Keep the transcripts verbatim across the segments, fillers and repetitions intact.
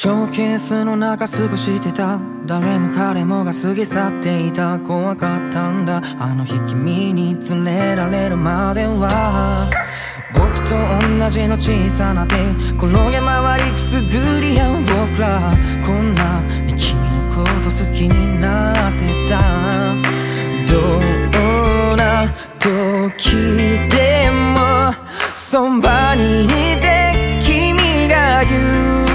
ショーケースの中過ごしてた、誰も彼もが過ぎ去っていた。怖かったんだあの日君に連れられるまでは。僕と同じの小さな手転げ回りくすぐり合う僕ら、こんなに君のこと好きになってた。どんな時でもそばにいて君が言う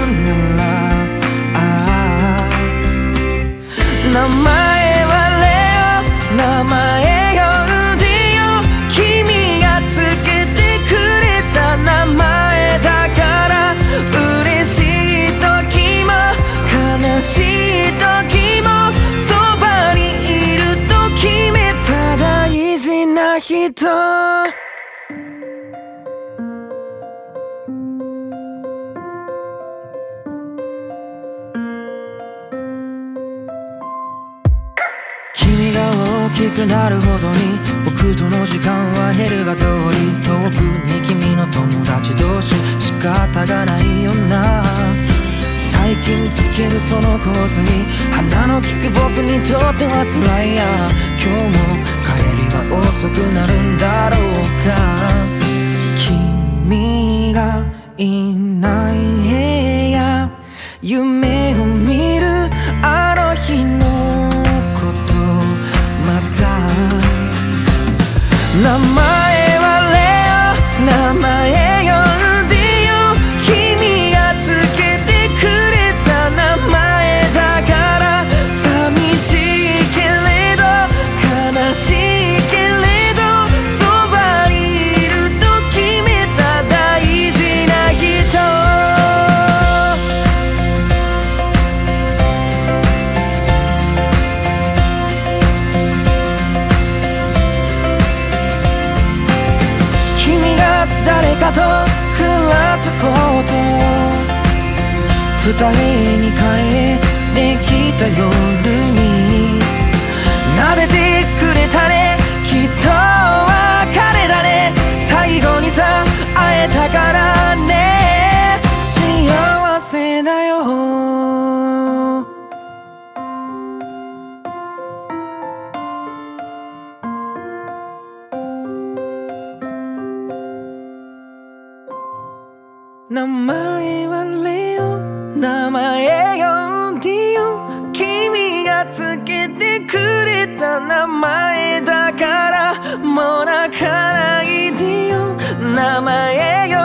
名前はレオ、名前よディオ、君がつけてくれた名前だから。嬉しい時も悲しい時もそばにいると決めた大事な人。君が大きくなるほどに僕との時間は減るが通り、遠くに君の友達同士仕方がないよな。最近つけるそのコースに鼻の利く僕にとっては辛いや。今日も帰りは遅くなるんだろうか。君がいない部屋、夢を見るあの日の名前はレオ、名前よディオ、君がつけてくれた名前だから。寂しいけれど悲しいけれどそばにいると決めた大事な人。誰かと暮らすこと伝えに帰ってきた夜に撫でてくれたね、きっと別れだね。最後にさ会えたからね、幸せだよ。名前はレオ、名前よディオ、君がつけてくれた名前だから。もう泣かないディオ、名前よ